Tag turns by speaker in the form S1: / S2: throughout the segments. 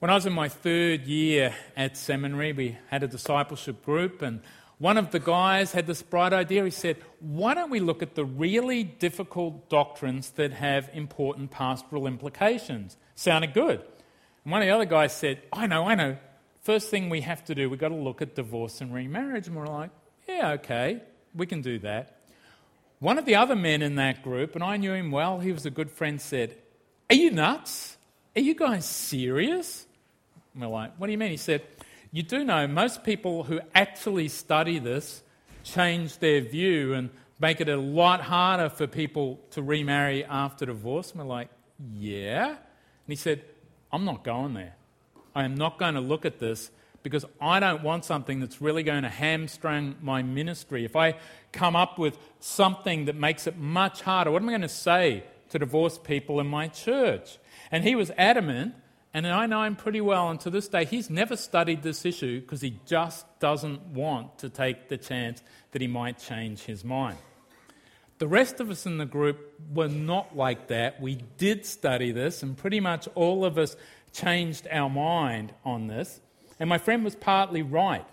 S1: When I was in my third year at seminary, we had a discipleship group, and one of the guys had this bright idea. He said, why don't we look at the really difficult doctrines that have important pastoral implications? Sounded good. And one of the other guys said, I know. First thing we have to do, we've got to look at divorce and remarriage. And we're like, yeah, okay, we can do that. One of the other men in that group, and I knew him well, he was a good friend, said, are you nuts? Are you guys serious? And we're like, what do you mean? He said, you do know most people who actually study this change their view and make it a lot harder for people to remarry after divorce. And we're like, yeah. And he said, I'm not going there. I am not going to look at this because I don't want something that's really going to hamstring my ministry. If I come up with something that makes it much harder, what am I going to say to divorced people in my church? And he was adamant, and I know him pretty well, and to this day he's never studied this issue because he just doesn't want to take the chance that he might change his mind. The rest of us in the group were not like that. We did study this, and pretty much all of us changed our mind on this. And my friend was partly right.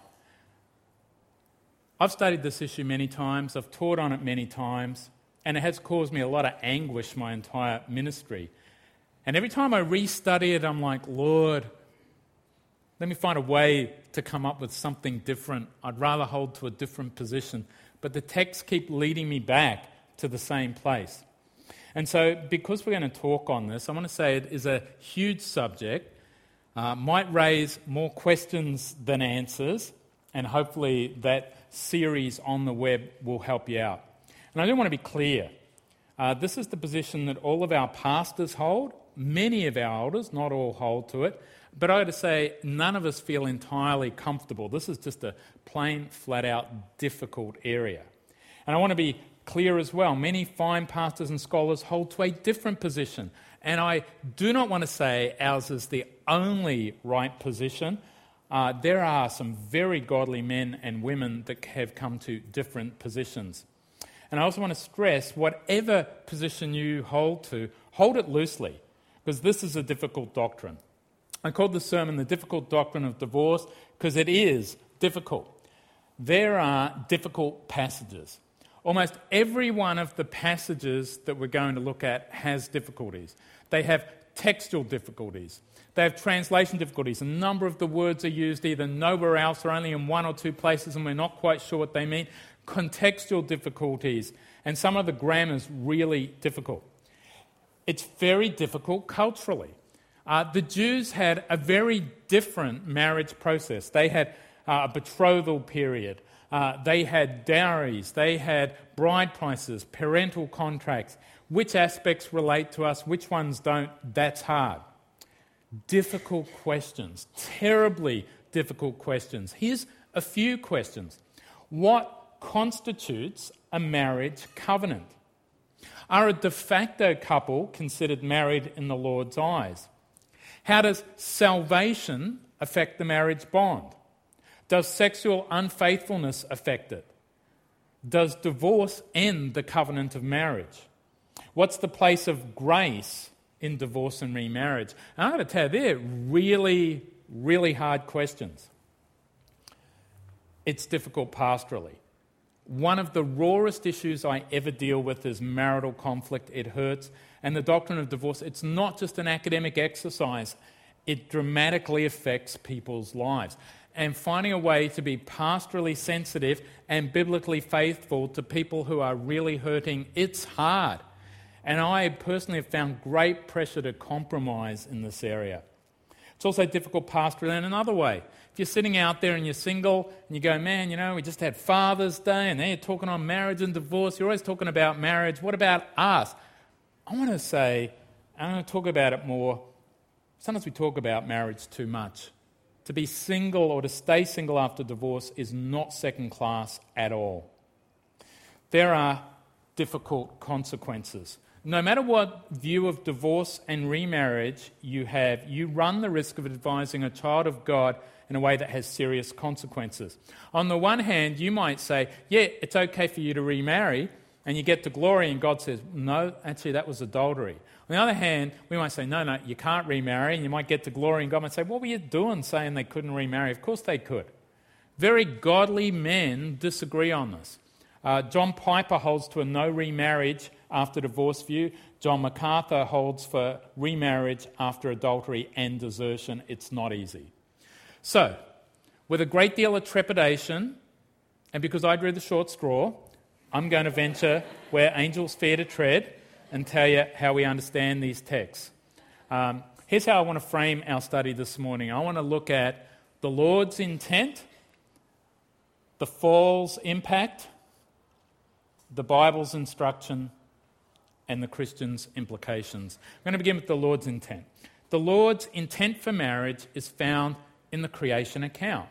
S1: I've studied this issue many times, I've taught on it many times, and it has caused me a lot of anguish my entire ministry. And every time I restudy it, I'm like, Lord, let me find a way to come up with something different. I'd rather hold to a different position. But the texts keep leading me back to the same place. And so because we're going to talk on this, I want to say it is a huge subject, might raise more questions than answers, and hopefully that series on the web will help you out. And I do want to be clear. This is the position that all of our pastors hold. Many of our elders, not all, hold to it. But I got to say, none of us feel entirely comfortable. This is just a plain, flat-out, difficult area. And I want to be clear as well. Many fine pastors and scholars hold to a different position. And I do not want to say ours is the only right position. There are some very godly men and women that have come to different positions. And I also want to stress, whatever position you hold to, hold it loosely, because this is a difficult doctrine. I called the sermon The Difficult Doctrine of Divorce because it is difficult. There are difficult passages. Almost every one of the passages that we're going to look at has difficulties. They have textual difficulties. They have translation difficulties. A number of the words are used either nowhere else or only in one or two places and we're not quite sure what they mean. Contextual difficulties, and some of the grammar's really difficult. It's very difficult culturally. The Jews had a very different marriage process. They had a betrothal period. They had dowries. They had bride prices, parental contracts. Which aspects relate to us, which ones don't? That's hard. Difficult questions, terribly difficult questions. Here's a few questions. What constitutes a marriage covenant? Are a de facto couple considered married in the Lord's eyes? How does salvation affect the marriage bond? Does sexual unfaithfulness affect it? Does divorce end the covenant of marriage? What's the place of grace in divorce and remarriage? And I'm going to tell you, they're really, really hard questions. It's difficult pastorally. One of the rawest issues I ever deal with is marital conflict. It hurts. And the doctrine of divorce, it's not just an academic exercise. It dramatically affects people's lives. And finding a way to be pastorally sensitive and biblically faithful to people who are really hurting, it's hard. And I personally have found great pressure to compromise in this area. It's also difficult pastorally in another way. If you're sitting out there and you're single and you go, man, we just had Father's Day and then you're talking on marriage and divorce. You're always talking about marriage. What about us? I want to say, I'm going to talk about it more. Sometimes we talk about marriage too much. To be single or to stay single after divorce is not second class at all. There are difficult consequences. No matter what view of divorce and remarriage you have, you run the risk of advising a child of God in a way that has serious consequences. On the one hand, you might say, yeah, it's okay for you to remarry, and you get to glory and God says, no, actually that was adultery. On the other hand, we might say, no, you can't remarry, and you might get to glory and God might say, what were you doing saying they couldn't remarry? Of course they could. Very godly men disagree on this. John Piper holds to a no remarriage after divorce view. John MacArthur holds for remarriage after adultery and desertion. It's not easy. So, with a great deal of trepidation, and because I drew the short straw, I'm going to venture where angels fear to tread and tell you how we understand these texts. Here's how I want to frame our study this morning. I want to look at the Lord's intent, the fall's impact, the Bible's instruction, and the Christian's implications. I'm going to begin with the Lord's intent. The Lord's intent for marriage is found in the creation account.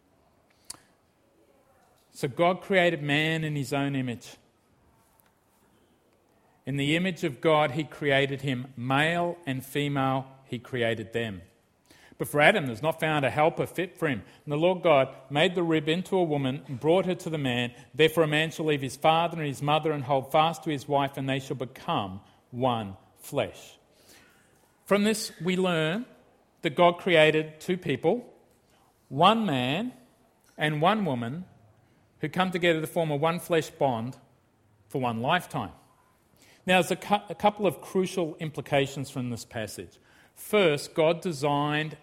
S1: So God created man in his own image. In the image of God, he created him, male and female, he created them. But for Adam, there's not found a helper fit for him. And the Lord God made the rib into a woman and brought her to the man. Therefore a man shall leave his father and his mother and hold fast to his wife, and they shall become one flesh. From this we learn that God created two people, one man and one woman, who come together to form a one flesh bond for one lifetime. Now there's a couple of crucial implications from this passage. First, God designed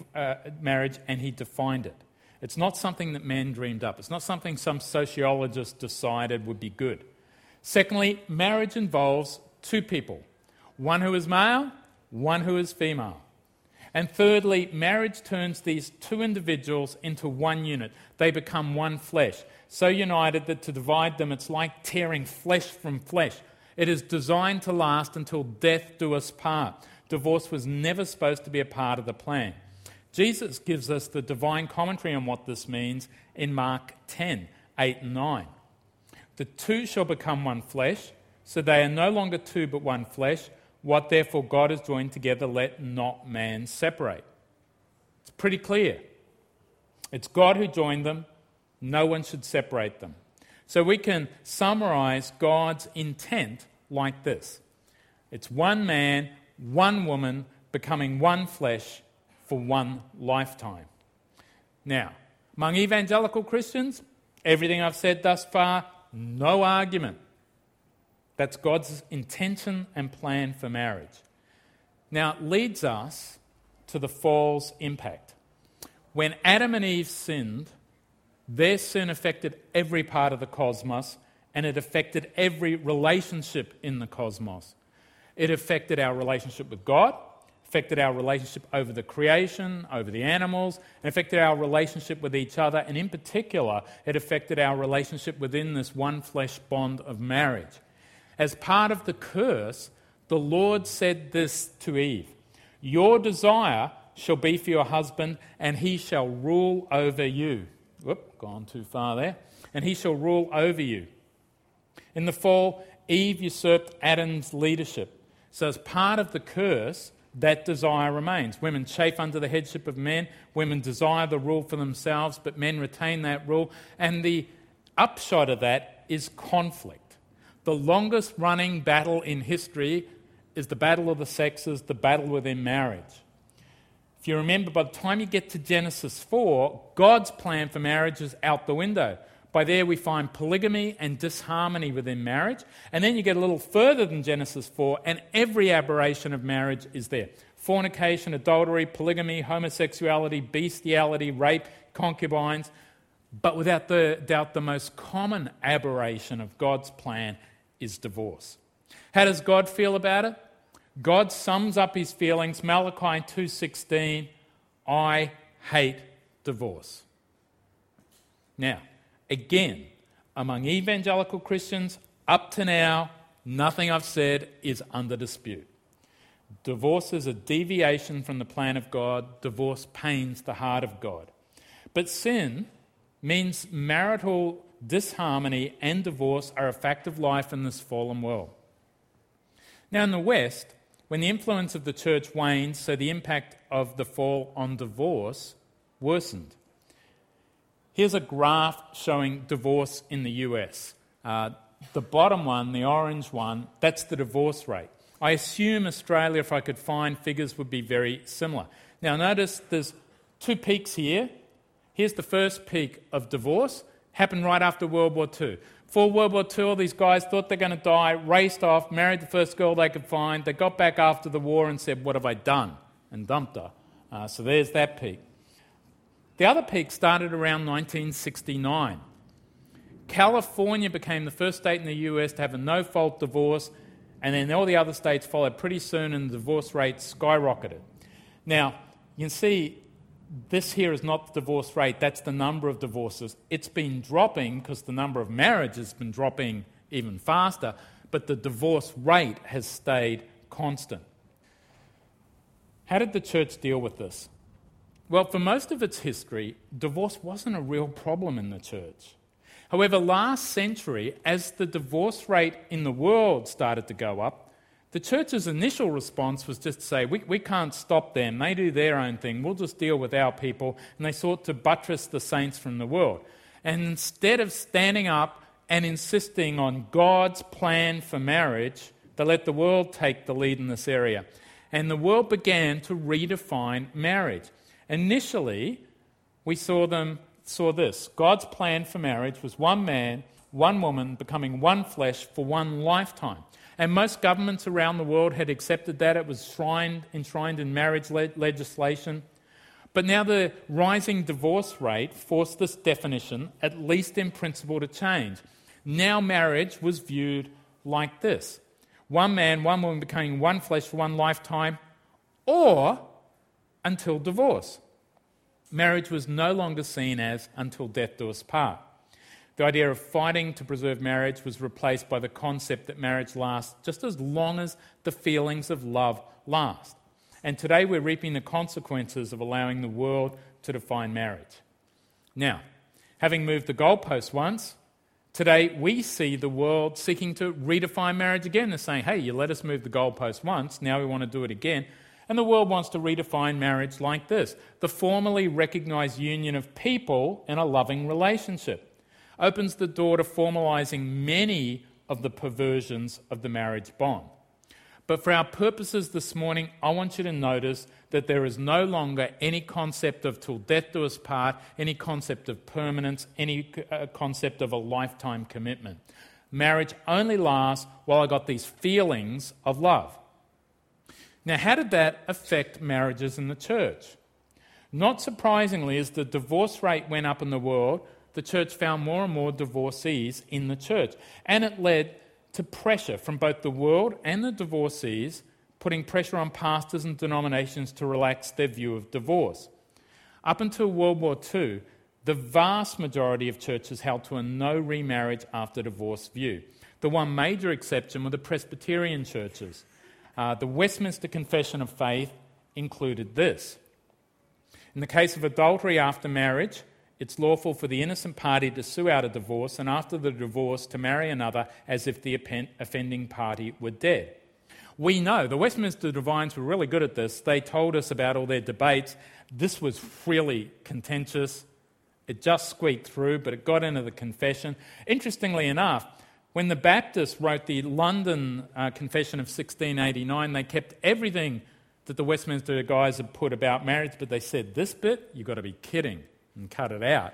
S1: marriage and he defined it. It's not something that men dreamed up. It's not something some sociologist decided would be good. Secondly, marriage involves two people, one who is male, one who is female. And thirdly, marriage turns these two individuals into one unit. They become one flesh. So united that to divide them, it's like tearing flesh from flesh. It is designed to last until death do us part. Divorce was never supposed to be a part of the plan. Jesus gives us the divine commentary on what this means in Mark 10, 8 and 9. The two shall become one flesh, so they are no longer two but one flesh. What therefore God has joined together, let not man separate. It's pretty clear. It's God who joined them. No one should separate them. So we can summarize God's intent like this. It's one man, one woman becoming one flesh for one lifetime. Now, among evangelical Christians, everything I've said thus far, no argument. That's God's intention and plan for marriage. Now, it leads us to the fall's impact. When Adam and Eve sinned, their sin affected every part of the cosmos, and it affected every relationship in the cosmos. It affected our relationship with God, affected our relationship over the creation, over the animals, and affected our relationship with each other, and in particular, it affected our relationship within this one flesh bond of marriage. As part of the curse, the Lord said this to Eve, "Your desire shall be for your husband, and he shall rule over you." Whoop, gone too far there. "And he shall rule over you." In the fall, Eve usurped Adam's leadership. So as part of the curse, that desire remains. Women chafe under the headship of men. Women desire the rule for themselves, but men retain that rule. And the upshot of that is conflict. The longest running battle in history is the battle of the sexes, the battle within marriage. If you remember, by the time you get to Genesis 4, God's plan for marriage is out the window. By there we find polygamy and disharmony within marriage. And then you get a little further than Genesis 4, and every aberration of marriage is there. Fornication, adultery, polygamy, homosexuality, bestiality, rape, concubines. But without the doubt, the most common aberration of God's plan is divorce. How does God feel about it? God sums up his feelings, Malachi 2:16, "I hate divorce." Now, again, among evangelical Christians, up to now, nothing I've said is under dispute. Divorce is a deviation from the plan of God. Divorce pains the heart of God. But sin means marital disharmony and divorce are a fact of life in this fallen world. Now, in the West, when the influence of the church waned, so the impact of the fall on divorce worsened. Here's a graph showing divorce in the US. the bottom one, the orange one, that's the divorce rate. I assume Australia, if I could find figures, would be very similar. Now notice there's two peaks here. Here's the first peak of divorce, happened right after World War II. Before World War II, all these guys thought they're going to die, raced off, married the first girl they could find. They got back after the war and said, "What have I done?" and dumped her. So there's that peak. The other peak started around 1969. California became the first state in the US to have a no-fault divorce, and then all the other states followed pretty soon, and the divorce rate skyrocketed. Now, you can see this here is not the divorce rate, that's the number of divorces. It's been dropping because the number of marriages has been dropping even faster, but the divorce rate has stayed constant. How did the church deal with this? Well, for most of its history, divorce wasn't a real problem in the church. However, last century, as the divorce rate in the world started to go up, the church's initial response was just to say, we can't stop them, they do their own thing, we'll just deal with our people, and they sought to buttress the saints from the world. And instead of standing up and insisting on God's plan for marriage, they let the world take the lead in this area. And the world began to redefine marriage. Initially, we saw this. God's plan for marriage was one man, one woman becoming one flesh for one lifetime. And most governments around the world had accepted that. It was enshrined in marriage legislation. But now the rising divorce rate forced this definition, at least in principle, to change. Now marriage was viewed like this. One man, one woman becoming one flesh for one lifetime, or until divorce. Marriage was no longer seen as until death do us part. The idea of fighting to preserve marriage was replaced by the concept that marriage lasts just as long as the feelings of love last. And today we're reaping the consequences of allowing the world to define marriage. Now, having moved the goalpost once, today we see the world seeking to redefine marriage again. They're saying, hey, you let us move the goalpost once, now we want to do it again. And the world wants to redefine marriage like this: the formally recognised union of people in a loving relationship. Opens the door to formalising many of the perversions of the marriage bond. But for our purposes this morning, I want you to notice that there is no longer any concept of till death do us part, any concept of permanence, any concept of a lifetime commitment. Marriage only lasts while I got these feelings of love. Now, how did that affect marriages in the church? Not surprisingly, as the divorce rate went up in the world, the church found more and more divorcees in the church. And it led to pressure from both the world and the divorcees, putting pressure on pastors and denominations to relax their view of divorce. Up until World War II, the vast majority of churches held to a no remarriage after divorce view. The one major exception were the Presbyterian churches. The Westminster Confession of Faith included this. In the case of adultery after marriage, it's lawful for the innocent party to sue out a divorce, and after the divorce to marry another as if the offending party were dead. We know the Westminster Divines were really good at this. They told us about all their debates. This was really contentious. It just squeaked through, but it got into the confession. Interestingly enough, when the Baptists wrote the London Confession of 1689, they kept everything that the Westminster guys had put about marriage, but they said, this bit, you've got to be kidding, and cut it out.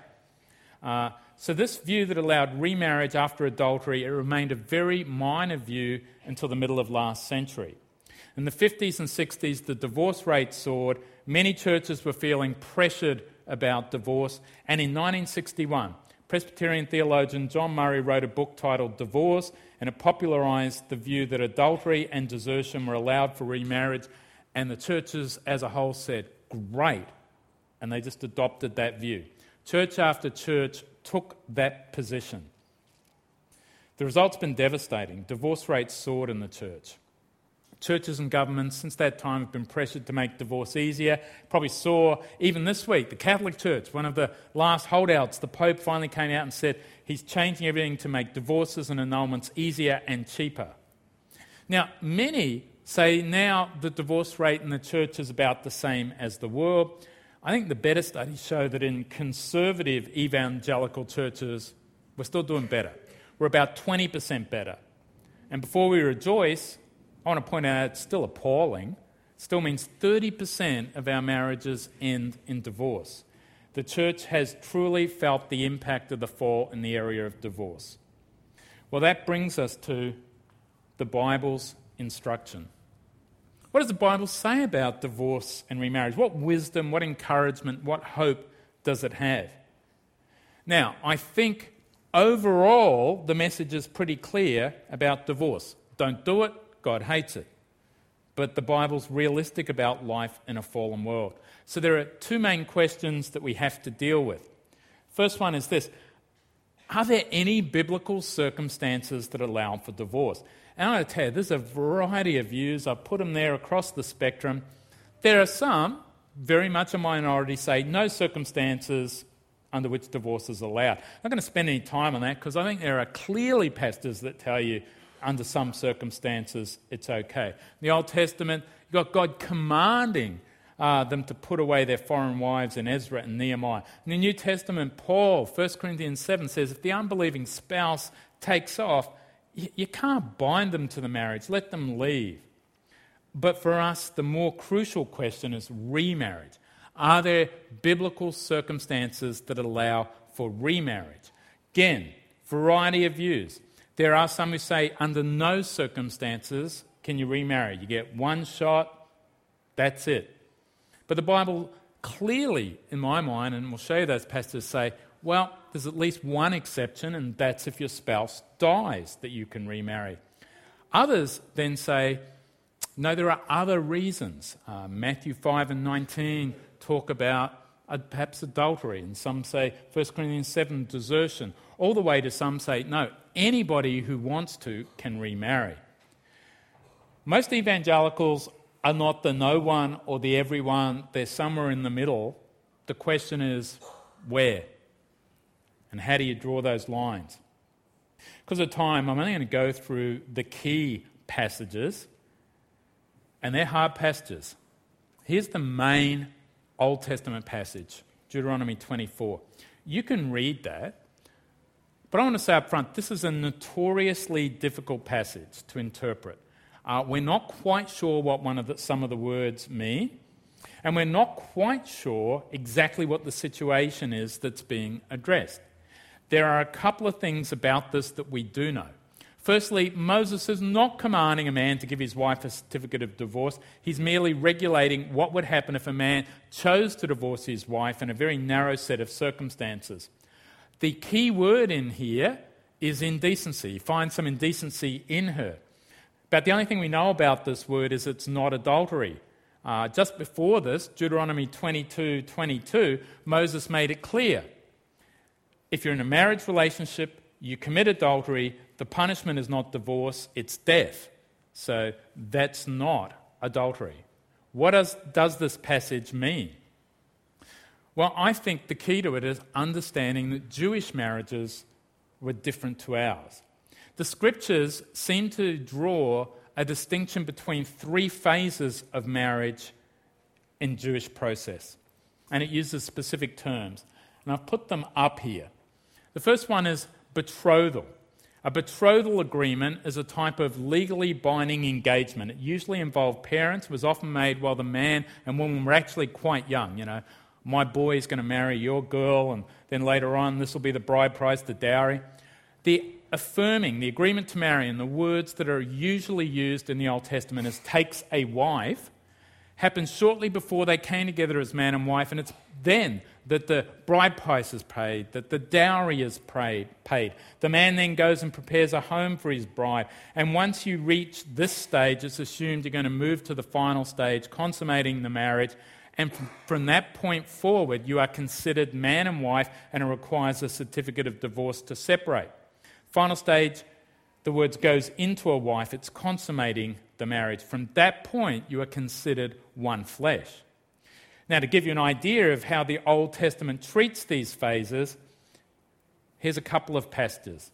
S1: So this view that allowed remarriage after adultery, it remained a very minor view until the middle of last century. In the 50s and 60s, the divorce rate soared. Many churches were feeling pressured about divorce. And in 1961, Presbyterian theologian John Murray wrote a book titled Divorce, and it popularised the view that adultery and desertion were allowed for remarriage. And the churches as a whole said, great. And they just adopted that view. Church after church took that position. The result's been devastating. Divorce rates soared in the church. Churches and governments since that time have been pressured to make divorce easier. Probably saw even this week, the Catholic Church, one of the last holdouts, the Pope finally came out and said he's changing everything to make divorces and annulments easier and cheaper. Now, many say now the divorce rate in the church is about the same as the world. I think the better studies show that in conservative evangelical churches, we're still doing better. we're about 20% better. And before we rejoice, I want to point out it's still appalling. It still means 30% of our marriages end in divorce. The church has truly felt the impact of the fall in the area of divorce. Well, that brings us to the Bible's instruction. What does the Bible say about divorce and remarriage? What wisdom, what encouragement, what hope does it have? Now, I think overall the message is pretty clear about divorce. Don't do it, God hates it. But the Bible's realistic about life in a fallen world. So there are two main questions that we have to deal with. First one is this: are there any biblical circumstances that allow for divorce? And I'm going to tell you, there's a variety of views. I've put them there across the spectrum. There are some, very much a minority, say no circumstances under which divorce is allowed. I'm not going to spend any time on that because I think there are clearly passages that tell you under some circumstances it's okay. In the Old Testament, you've got God commanding them to put away their foreign wives in Ezra and Nehemiah. In the New Testament, Paul, 1 Corinthians 7, says if the unbelieving spouse takes off, you can't bind them to the marriage, let them leave. But for us, the more crucial question is remarriage. Are there biblical circumstances that allow for remarriage? Again, variety of views. There are some who say under no circumstances can you remarry. You get one shot, that's it. But the Bible clearly, in my mind, and we'll show you those passages, say, well, there's at least one exception, and that's if your spouse dies that you can remarry. Others then say, no, there are other reasons. Matthew 5 and 19 talk about perhaps adultery, and some say 1 Corinthians 7, desertion, all the way to some say, no, anybody who wants to can remarry. Most evangelicals are not the no one or the everyone. They're somewhere in the middle. The question is, where? And how do you draw those lines? Because of time, I'm only going to go through the key passages, and they're hard passages. Here's the main Old Testament passage, Deuteronomy 24. You can read that, but I want to say up front, this is a notoriously difficult passage to interpret. We're not quite sure what some of the words mean, and we're not quite sure exactly what the situation is that's being addressed. There are a couple of things about this that we do know. Firstly, Moses is not commanding a man to give his wife a certificate of divorce. He's merely regulating what would happen if a man chose to divorce his wife in a very narrow set of circumstances. The key word in here is indecency. You find some indecency in her. But the only thing we know about this word is it's not adultery. Just before this, Deuteronomy 22:22, Moses made it clear. If you're in a marriage relationship, you commit adultery, the punishment is not divorce, it's death. So that's not adultery. What does this passage mean? Well, I think the key to it is understanding that Jewish marriages were different to ours. The scriptures seem to draw a distinction between three phases of marriage in Jewish process. And it uses specific terms. And I've put them up here. The first one is betrothal. A betrothal agreement is a type of legally binding engagement. It usually involved parents. It was often made while the man and woman were actually quite young. You know, my boy is going to marry your girl, and then later on this will be the bride price, the dowry. The affirming, the agreement to marry, and the words that are usually used in the Old Testament as takes a wife, happens shortly before they came together as man and wife, and it's then that the bride price is paid, that the dowry is paid. The man then goes and prepares a home for his bride, and once you reach this stage, it's assumed you're going to move to the final stage, consummating the marriage, and from that point forward, you are considered man and wife, and it requires a certificate of divorce to separate. Final stage, the words goes into a wife, it's consummating the marriage. From that point, you are considered one flesh. Now, to give you an idea of how the Old Testament treats these phases, here's a couple of passages.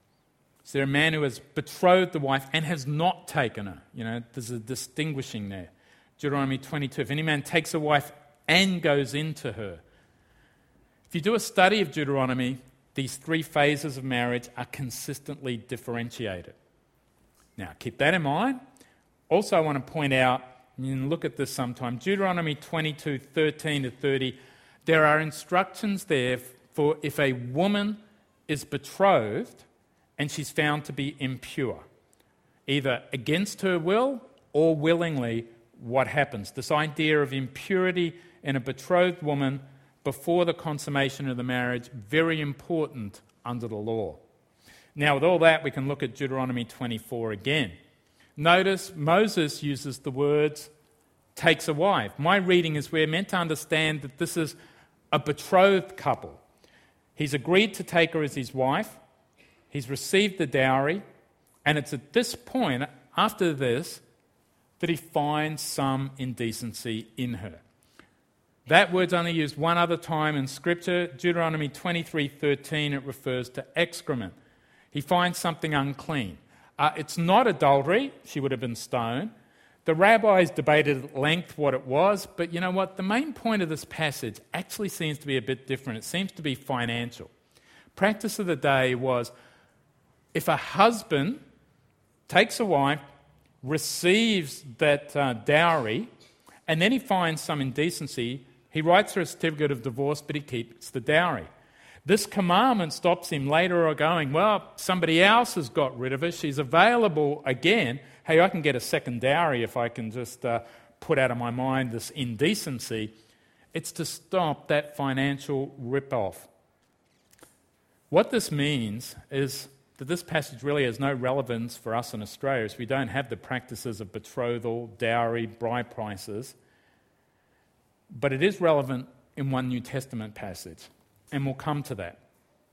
S1: So there a man who has betrothed the wife and has not taken her. You know, there's a distinguishing there. Deuteronomy 22, if any man takes a wife and goes into her. If you do a study of Deuteronomy, these three phases of marriage are consistently differentiated. Now, keep that in mind. Also, I want to point out, and you can look at this sometime, Deuteronomy 22:13-30, there are instructions there for if a woman is betrothed and she's found to be impure, either against her will or willingly, what happens. This idea of impurity in a betrothed woman before the consummation of the marriage, very important under the law. Now, with all that, we can look at Deuteronomy 24 again. Notice Moses uses the words, takes a wife. My reading is we're meant to understand that this is a betrothed couple. He's agreed to take her as his wife. He's received the dowry. And it's at this point, after this, that he finds some indecency in her. That word's only used one other time in Scripture. Deuteronomy 23:13, it refers to excrement. He finds something unclean. It's not adultery. She would have been stoned. The rabbis debated at length what it was, but you know what? The main point of this passage actually seems to be a bit different. It seems to be financial. Practice of the day was if a husband takes a wife, receives that dowry, and then he finds some indecency, he writes her a certificate of divorce, but he keeps the dowry. This commandment stops him later or going, well, somebody else has got rid of her, she's available again. Hey, I can get a second dowry if I can just put out of my mind this indecency. It's to stop that financial rip-off. What this means is that this passage really has no relevance for us in Australia, as we don't have the practices of betrothal, dowry, bride prices. But it is relevant in one New Testament passage, and we'll come to that.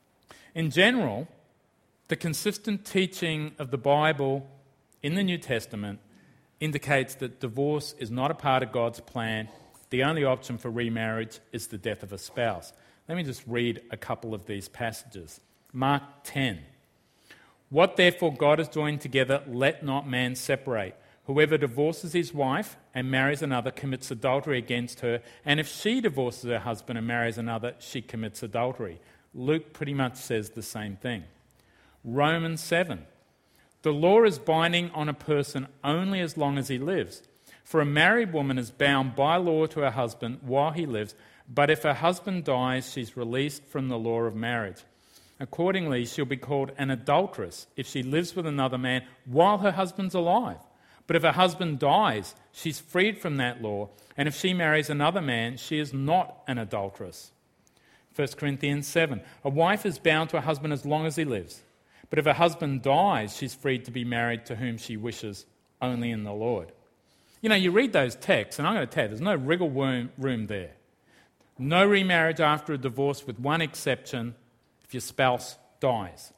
S1: In general, the consistent teaching of the Bible in the New Testament indicates that divorce is not a part of God's plan. The only option for remarriage is the death of a spouse. Let me just read a couple of these passages. Mark 10. What therefore God has joined together, let not man separate. Whoever divorces his wife and marries another commits adultery against her, and if she divorces her husband and marries another, she commits adultery. Luke pretty much says the same thing. Romans 7. The law is binding on a person only as long as he lives. For a married woman is bound by law to her husband while he lives, but if her husband dies, she's released from the law of marriage. Accordingly, she'll be called an adulteress if she lives with another man while her husband's alive. But if her husband dies, she's freed from that law, and if she marries another man, she is not an adulteress. 1 Corinthians 7. A wife is bound to her husband as long as he lives. But if her husband dies, she's freed to be married to whom she wishes, only in the Lord. You know, you read those texts, and I'm going to tell you, there's no wriggle room there. No remarriage after a divorce, with one exception, if your spouse dies.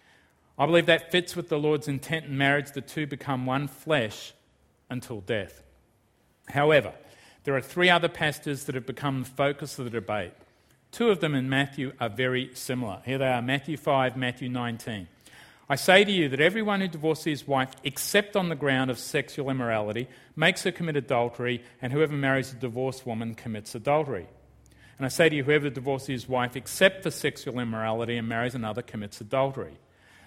S1: I believe that fits with the Lord's intent in marriage. The two become one flesh until death. However, there are three other passages that have become the focus of the debate. Two of them in Matthew are very similar. Here they are, Matthew 5, Matthew 19. I say to you that everyone who divorces his wife except on the ground of sexual immorality makes her commit adultery, and whoever marries a divorced woman commits adultery. And I say to you, whoever divorces his wife except for sexual immorality and marries another commits adultery.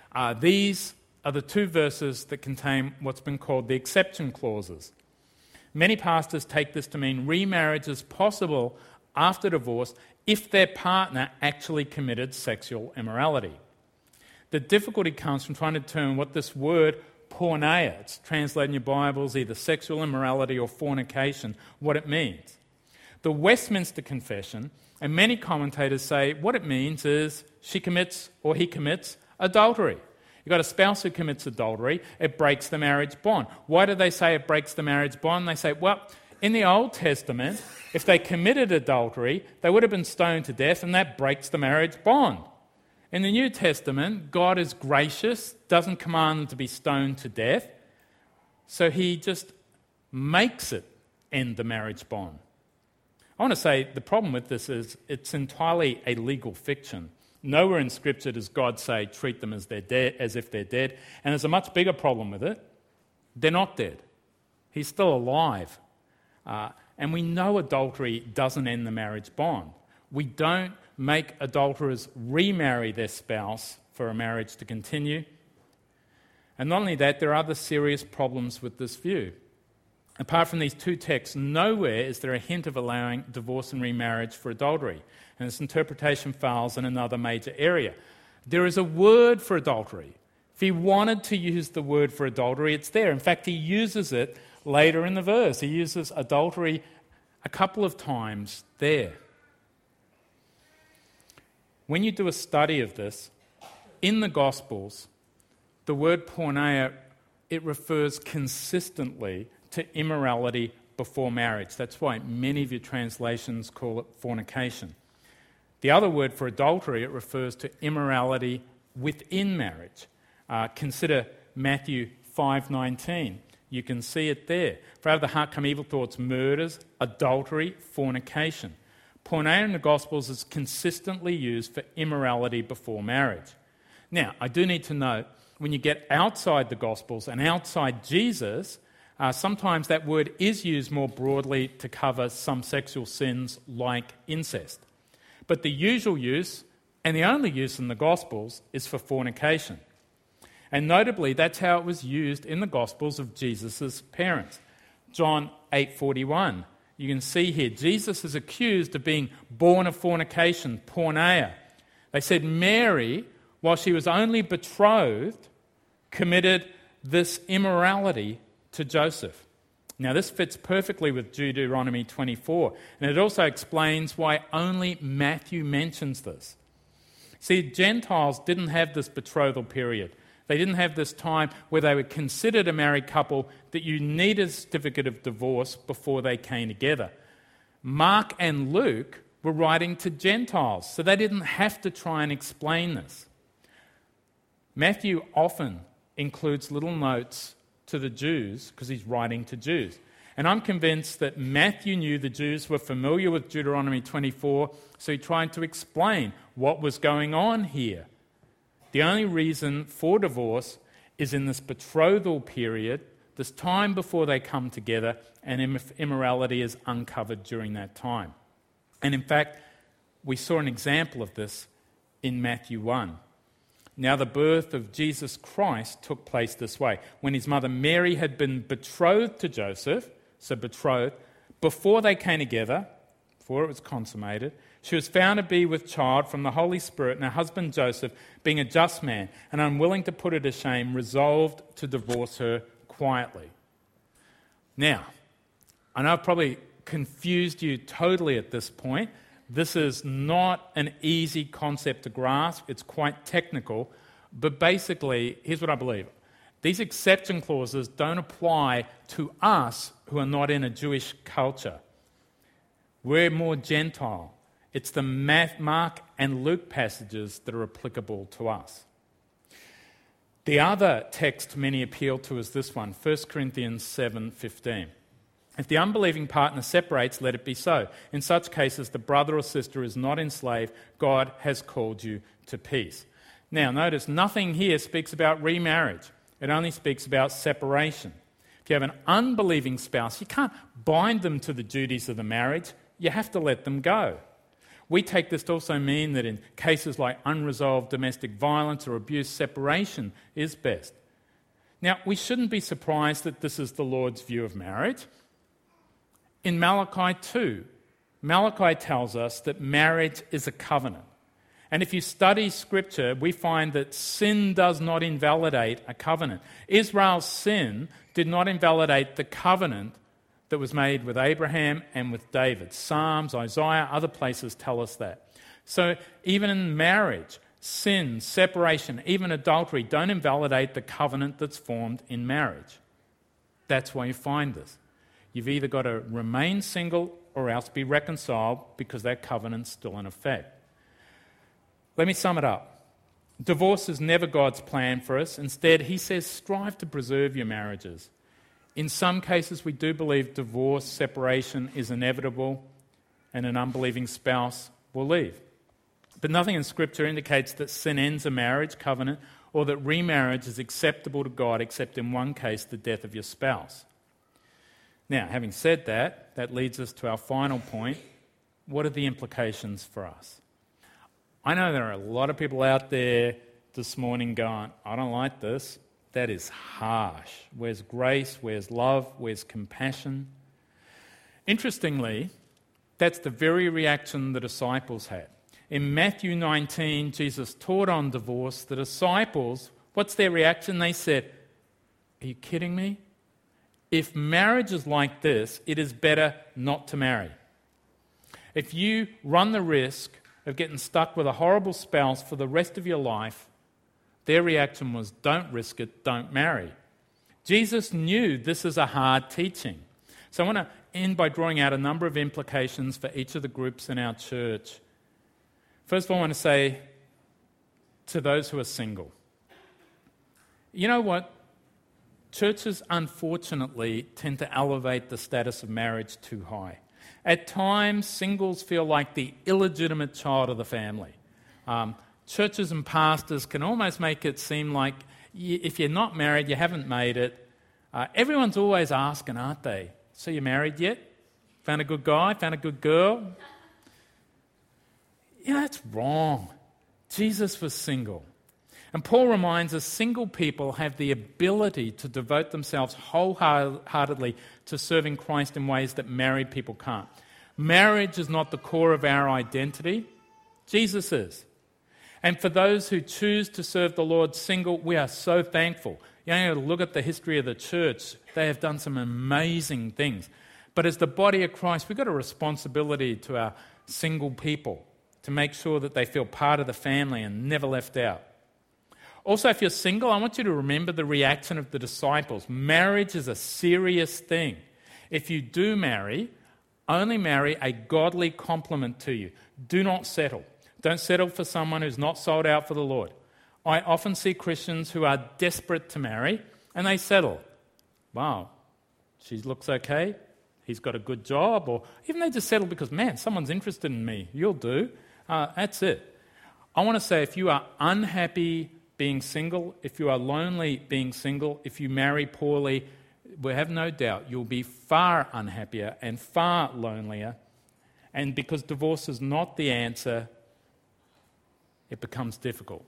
S1: These are the two verses that contain what's been called the exception clauses. Many pastors take this to mean remarriage is possible after divorce if their partner actually committed sexual immorality. The difficulty comes from trying to determine what this word porneia, it's translated in your Bibles either sexual immorality or fornication, what it means. The Westminster Confession, and many commentators say what it means is she commits or he commits adultery. You've got a spouse who commits adultery, it breaks the marriage bond. Why do they say it breaks the marriage bond? They say, well, in the Old Testament, if they committed adultery, they would have been stoned to death, and that breaks the marriage bond. In the New Testament, God is gracious, doesn't command them to be stoned to death, so he just makes it end the marriage bond. I want to say the problem with this is it's entirely a legal fiction. Nowhere in Scripture does God say, treat them as if they're dead. And there's a much bigger problem with it. They're not dead. He's still alive. And we know adultery doesn't end the marriage bond. We don't make adulterers remarry their spouse for a marriage to continue. And not only that, there are other serious problems with this view. Apart from these two texts, nowhere is there a hint of allowing divorce and remarriage for adultery. And this interpretation fails in another major area. There is a word for adultery. If he wanted to use the word for adultery, it's there. In fact, he uses it later in the verse. He uses adultery a couple of times there. When you do a study of this, in the Gospels, the word porneia, it refers consistently to immorality before marriage. That's why many of your translations call it fornication. The other word for adultery, it refers to immorality within marriage. Consider Matthew 5:19. You can see it there. For out of the heart come evil thoughts, murders, adultery, fornication. Porneia in the Gospels is consistently used for immorality before marriage. Now, I do need to note, when you get outside the Gospels and outside Jesus, sometimes that word is used more broadly to cover some sexual sins like incest. But the usual use, and the only use in the Gospels, is for fornication. And notably, that's how it was used in the Gospels of Jesus' parents. John 8:41. You can see here, Jesus is accused of being born of fornication, porneia. They said Mary, while she was only betrothed, committed this immorality to Joseph. Now, this fits perfectly with Deuteronomy 24, and it also explains why only Matthew mentions this. See, Gentiles didn't have this betrothal period. They didn't have this time where they were considered a married couple that you needed a certificate of divorce before they came together. Mark and Luke were writing to Gentiles, so they didn't have to try and explain this. Matthew often includes little notes to the Jews because he's writing to Jews. And I'm convinced that Matthew knew the Jews were familiar with Deuteronomy 24, so he tried to explain what was going on here. The only reason for divorce is in this betrothal period, this time before they come together, and immorality is uncovered during that time. And in fact, we saw an example of this in Matthew 1. Now, the birth of Jesus Christ took place this way. When his mother Mary had been betrothed to Joseph, so betrothed, before they came together, before it was consummated, she was found to be with child from the Holy Spirit, and her husband Joseph, being a just man and unwilling to put her to shame, resolved to divorce her quietly. Now, I know I've probably confused you totally at this point. This is not an easy concept to grasp. It's quite technical. But basically, here's what I believe. These exception clauses don't apply to us who are not in a Jewish culture. We're more Gentile. It's the Mark and Luke passages that are applicable to us. The other text many appeal to is this one, 1 Corinthians 7:15. If the unbelieving partner separates, let it be so. In such cases, the brother or sister is not enslaved. God has called you to peace. Now, notice nothing here speaks about remarriage. It only speaks about separation. If you have an unbelieving spouse, you can't bind them to the duties of the marriage. You have to let them go. We take this to also mean that in cases like unresolved domestic violence or abuse, separation is best. Now, we shouldn't be surprised that this is the Lord's view of marriage. In Malachi 2, Malachi tells us that marriage is a covenant. And if you study Scripture, we find that sin does not invalidate a covenant. Israel's sin did not invalidate the covenant that was made with Abraham and with David. Psalms, Isaiah, other places tell us that. So even in marriage, sin, separation, even adultery don't invalidate the covenant that's formed in marriage. That's why you find this. You've either got to remain single or else be reconciled because that covenant's still in effect. Let me sum it up. Divorce is never God's plan for us. Instead, he says, strive to preserve your marriages. In some cases, we do believe divorce, separation is inevitable, and an unbelieving spouse will leave. But nothing in Scripture indicates that sin ends a marriage covenant or that remarriage is acceptable to God except in one case, the death of your spouse. Now, having said that, that leads us to our final point. What are the implications for us? I know there are a lot of people out there this morning going, I don't like this. That is harsh. Where's grace? Where's love? Where's compassion? Interestingly, that's the very reaction the disciples had. In Matthew 19, Jesus taught on divorce. The disciples, what's their reaction? They said, are you kidding me? If marriage is like this, it is better not to marry. If you run the risk of getting stuck with a horrible spouse for the rest of your life, their reaction was, don't risk it, don't marry. Jesus knew this is a hard teaching. So I want to end by drawing out a number of implications for each of the groups in our church. First of all, I want to say to those who are single, you know what? Churches, unfortunately, tend to elevate the status of marriage too high. At times, singles feel like the illegitimate child of the family. Churches and pastors can almost make it seem like if you're not married, you haven't made it. Everyone's always asking, aren't they? So you married yet? Found a good guy? Found a good girl? That's wrong. Jesus was single. And Paul reminds us single people have the ability to devote themselves wholeheartedly to serving Christ in ways that married people can't. Marriage is not the core of our identity. Jesus is. And for those who choose to serve the Lord single, we are so thankful. Look at the history of the church. They have done some amazing things. But as the body of Christ, we've got a responsibility to our single people to make sure that they feel part of the family and never left out. Also, if you're single, I want you to remember the reaction of the disciples. Marriage is a serious thing. If you do marry, only marry a godly complement to you. Do not settle. Don't settle for someone who's not sold out for the Lord. I often see Christians who are desperate to marry and they settle. Wow, she looks okay, he's got a good job, or even they just settle because, man, someone's interested in me. You'll do. That's it. I want to say if you are unhappy being single, if you are lonely being single, if you marry poorly, we have no doubt you'll be far unhappier and far lonelier. And because divorce is not the answer, it becomes difficult.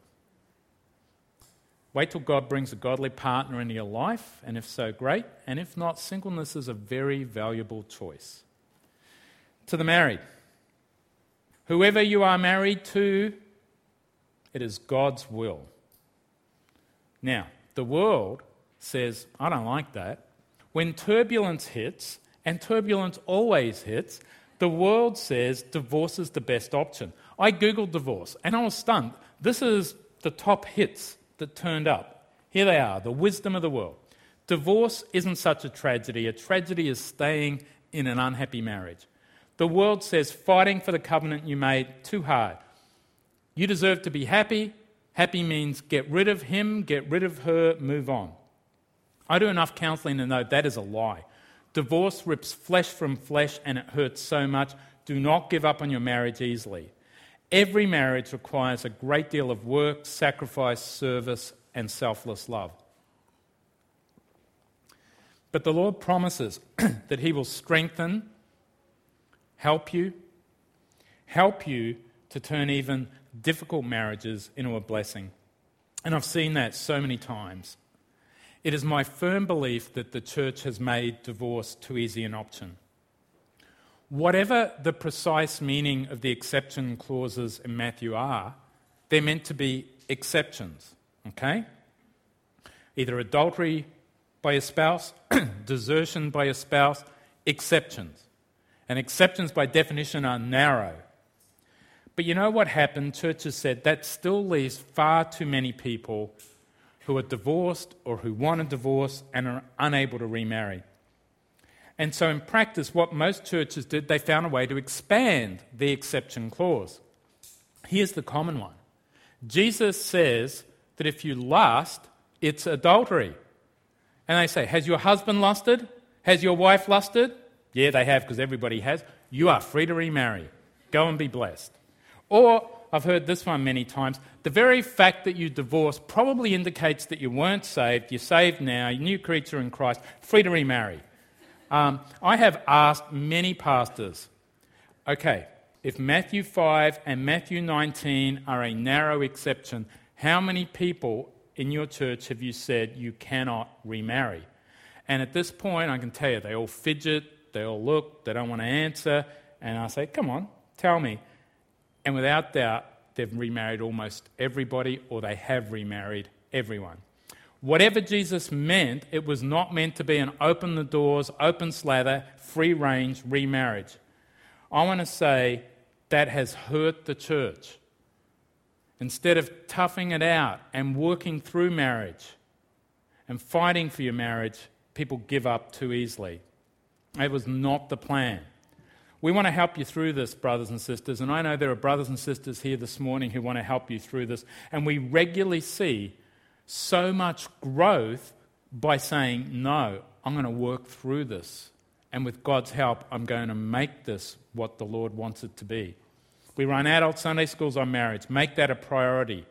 S1: Wait till God brings a godly partner into your life, and if so, great. And if not, singleness is a very valuable choice. To the married, whoever you are married to, it is God's will. Now, the world says, I don't like that. When turbulence hits, and turbulence always hits, the world says divorce is the best option. I Googled divorce, and I was stunned. This is the top hits that turned up. Here they are, the wisdom of the world. Divorce isn't such a tragedy. A tragedy is staying in an unhappy marriage. The world says fighting for the covenant you made, too hard. You deserve to be happy. Happy means get rid of him, get rid of her, move on. I do enough counselling to know that is a lie. Divorce rips flesh from flesh and it hurts so much. Do not give up on your marriage easily. Every marriage requires a great deal of work, sacrifice, service, and selfless love. But the Lord promises that he will strengthen, help you to turn even difficult marriages into a blessing. And I've seen that so many times. It is my firm belief that the church has made divorce too easy an option. Whatever the precise meaning of the exception clauses in Matthew are, they're meant to be exceptions, okay? Either adultery by a spouse, desertion by a spouse, exceptions. And exceptions by definition are narrow. But you know what happened? Churches said that still leaves far too many people who are divorced or who want a divorce and are unable to remarry. And so in practice, what most churches did, they found a way to expand the exception clause. Here's the common one. Jesus says that if you lust, it's adultery. And they say, has your husband lusted? Has your wife lusted? Yeah, they have, because everybody has. You are free to remarry. Go and be blessed. Or, I've heard this one many times, the very fact that you divorced probably indicates that you weren't saved. You're saved now, you're a new creature in Christ, free to remarry. I have asked many pastors, okay, if Matthew 5 and Matthew 19 are a narrow exception, how many people in your church have you said you cannot remarry? And at this point, I can tell you, they all fidget, they all look, they don't want to answer, and I say, come on, tell me. And without doubt, they've remarried almost everybody, or they have remarried everyone. Whatever Jesus meant, it was not meant to be an open the doors, open slather, free range remarriage. I want to say that has hurt the church. Instead of toughing it out and working through marriage and fighting for your marriage, people give up too easily. It was not the plan. We want to help you through this, brothers and sisters, and I know there are brothers and sisters here this morning who want to help you through this, and we regularly see so much growth by saying, no, I'm going to work through this, and with God's help, I'm going to make this what the Lord wants it to be. We run adult Sunday schools on marriage. Make that a priority.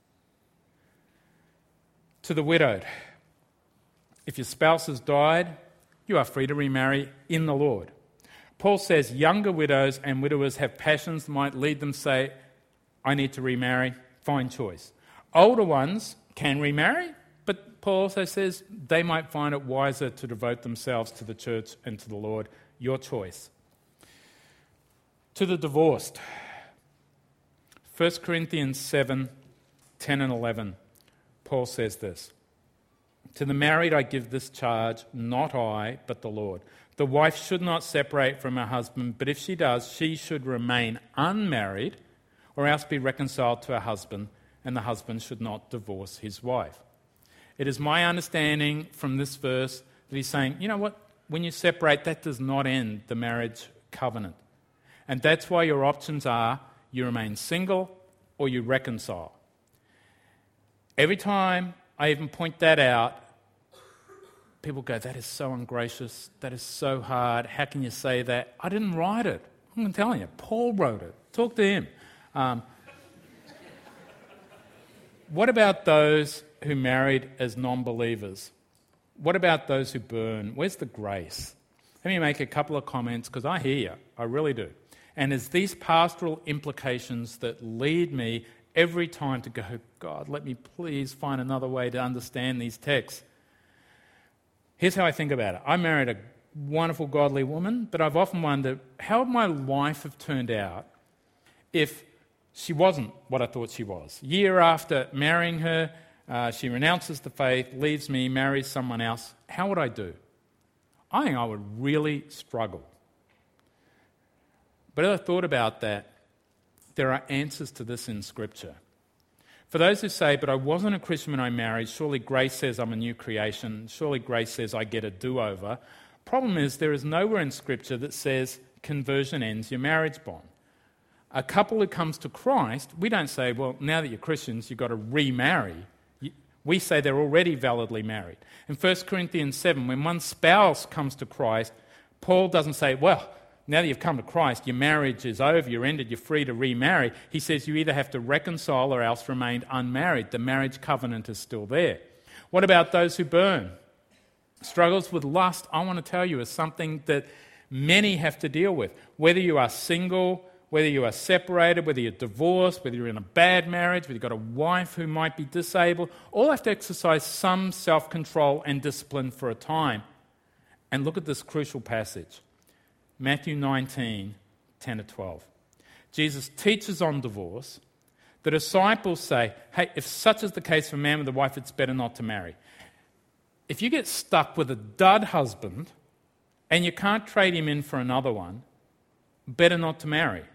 S1: To the widowed, if your spouse has died, you are free to remarry in the Lord. Paul says younger widows and widowers have passions that might lead them to say, I need to remarry. Fine choice. Older ones can remarry, but Paul also says they might find it wiser to devote themselves to the church and to the Lord. Your choice. To the divorced, 1 Corinthians 7, 10 and 11, Paul says this, to the married I give this charge, not I, but the Lord. The wife should not separate from her husband, but if she does, she should remain unmarried or else be reconciled to her husband, and the husband should not divorce his wife. It is my understanding from this verse that he's saying, you know what, when you separate, that does not end the marriage covenant. And that's why your options are you remain single or you reconcile. Every time I even point that out, people go, that is so ungracious, that is so hard, how can you say that? I didn't write it. I'm telling you, Paul wrote it. Talk to him. What about those who married as non-believers? What about those who burn? Where's the grace? Let me make a couple of comments because I hear you. I really do. And it's these pastoral implications that lead me every time to go, God, let me please find another way to understand these texts. Here's how I think about it. I married a wonderful, godly woman, but I've often wondered, how would my life have turned out if she wasn't what I thought she was? Year after marrying her, she renounces the faith, leaves me, marries someone else. How would I do? I think I would really struggle. But as I thought about that, there are answers to this in Scripture. For those who say, but I wasn't a Christian when I married, surely grace says I'm a new creation, surely grace says I get a do-over. Problem is, there is nowhere in Scripture that says conversion ends your marriage bond. A couple who comes to Christ, we don't say, well, now that you're Christians, you've got to remarry. We say they're already validly married. In 1 Corinthians 7, when one spouse comes to Christ, Paul doesn't say, well, now that you've come to Christ, your marriage is over, you're ended, you're free to remarry. He says you either have to reconcile or else remain unmarried. The marriage covenant is still there. What about those who burn? Struggles with lust, I want to tell you, is something that many have to deal with. Whether you are single, whether you are separated, whether you're divorced, whether you're in a bad marriage, whether you've got a wife who might be disabled, all have to exercise some self-control and discipline for a time. And look at this crucial passage. Matthew 19, 10 to 12. Jesus teaches on divorce. The disciples say, hey, if such is the case for a man with a wife, it's better not to marry. If you get stuck with a dud husband and you can't trade him in for another one, better not to marry.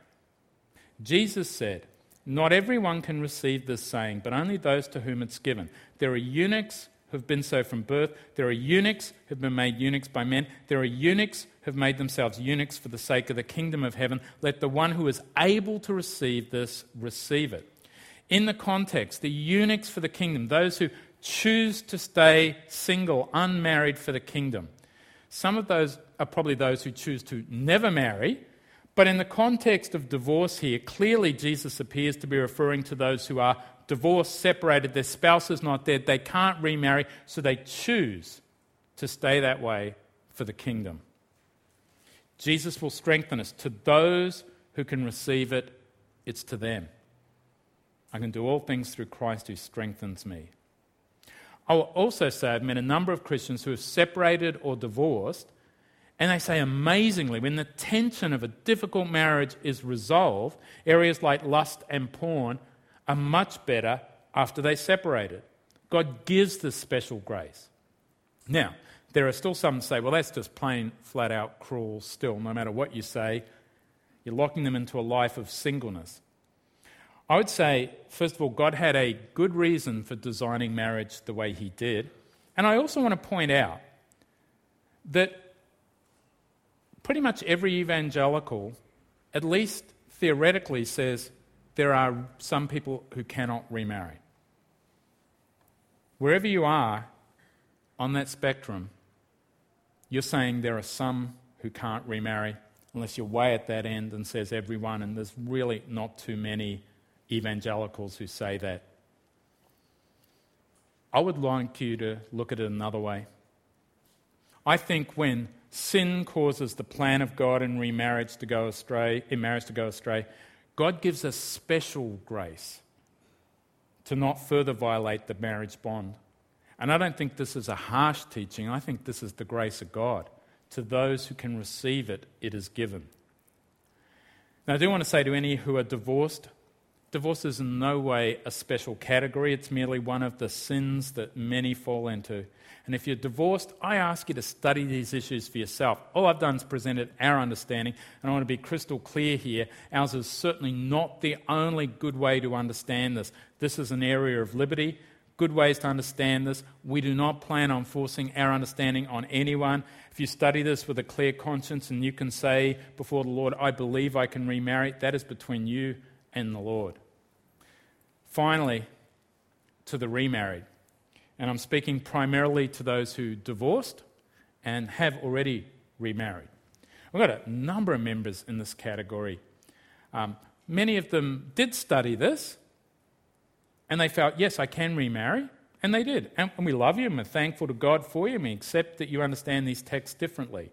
S1: Jesus said, not everyone can receive this saying, but only those to whom it's given. There are eunuchs who have been so from birth. There are eunuchs who have been made eunuchs by men. There are eunuchs who have made themselves eunuchs for the sake of the kingdom of heaven. Let the one who is able to receive this, receive it. In the context, the eunuchs for the kingdom, those who choose to stay single, unmarried for the kingdom. Some of those are probably those who choose to never marry, but in the context of divorce here, clearly Jesus appears to be referring to those who are divorced, separated, their spouse is not dead, they can't remarry, so they choose to stay that way for the kingdom. Jesus will strengthen us. To those who can receive it, it's to them. I can do all things through Christ who strengthens me. I will also say I've met a number of Christians who have separated or divorced, and they say amazingly, when the tension of a difficult marriage is resolved, areas like lust and porn are much better after they separated. God gives this special grace. Now, there are still some who say, well, that's just plain, flat out cruel still. No matter what you say, you're locking them into a life of singleness. I would say, first of all, God had a good reason for designing marriage the way he did. And I also want to point out that pretty much every evangelical, at least theoretically, says there are some people who cannot remarry. Wherever you are on that spectrum, you're saying there are some who can't remarry, unless you're way at that end and says everyone, and there's really not too many evangelicals who say that. I would like you to look at it another way. I think when sin causes the plan of God in marriage to go astray, God gives us special grace to not further violate the marriage bond. And I don't think this is a harsh teaching. I think this is the grace of God. To those who can receive it, it is given. Now, I do want to say to any who are divorced, divorce is in no way a special category. It's merely one of the sins that many fall into. And if you're divorced, I ask you to study these issues for yourself. All I've done is presented our understanding, and I want to be crystal clear here. Ours is certainly not the only good way to understand this. This is an area of liberty. Good ways to understand this. We do not plan on forcing our understanding on anyone. If you study this with a clear conscience and you can say before the Lord, I believe I can remarry, that is between you and the Lord. Finally, to the remarried, and I'm speaking primarily to those who divorced and have already remarried. We've got a number of members in this category. Many of them did study this, and they felt, yes, I can remarry, and they did. And we love you, and we're thankful to God for you, and we accept that you understand these texts differently.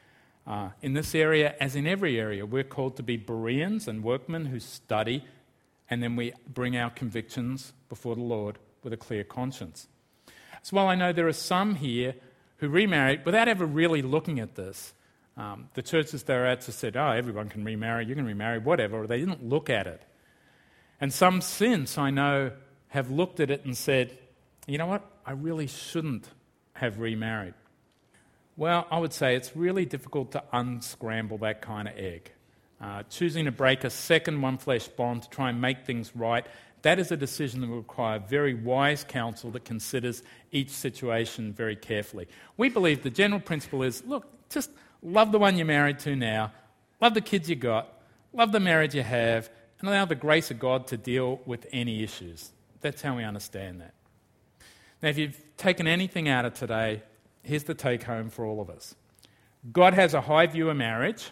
S1: In this area, as in every area, we're called to be Bereans and workmen who study, and then we bring our convictions before the Lord with a clear conscience. So while I know there are some here who remarried without ever really looking at this, the churches they're at just said, oh, everyone can remarry, you can remarry, whatever, or they didn't look at it. And some since, I know, have looked at it and said, you know what, I really shouldn't have remarried. Well, I would say it's really difficult to unscramble that kind of egg. Choosing to break a second one-flesh bond to try and make things right, that is a decision that will require very wise counsel that considers each situation very carefully. We believe the general principle is, look, just love the one you're married to now, love the kids you got, love the marriage you have, and allow the grace of God to deal with any issues. That's how we understand that. Now, if you've taken anything out of today, here's the take-home for all of us. God has a high view of marriage,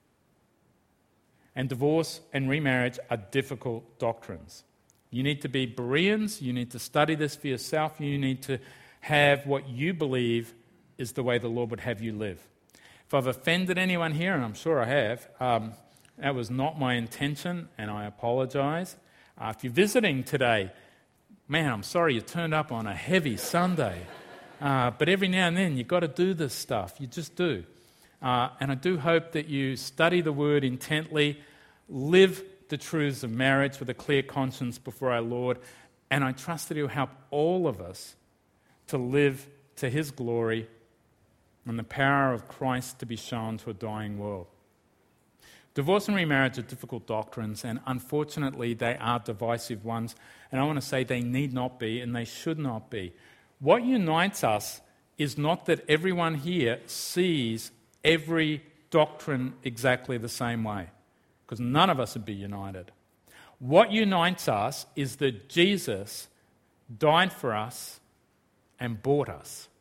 S1: and divorce and remarriage are difficult doctrines. You need to be Bereans, you need to study this for yourself, you need to have what you believe is the way the Lord would have you live. If I've offended anyone here, and I'm sure I have, that was not my intention, and I apologize. If you're visiting today, man, I'm sorry you turned up on a heavy Sunday. But every now and then you've got to do this stuff. You just do. And I do hope that you study the Word intently, live the truths of marriage with a clear conscience before our Lord, and I trust that He'll help all of us to live to His glory and the power of Christ to be shown to a dying world. Divorce and remarriage are difficult doctrines, and unfortunately they are divisive ones, and I want to say they need not be and they should not be. What unites us is not that everyone here sees every doctrine exactly the same way, because none of us would be united. What unites us is that Jesus died for us and bought us.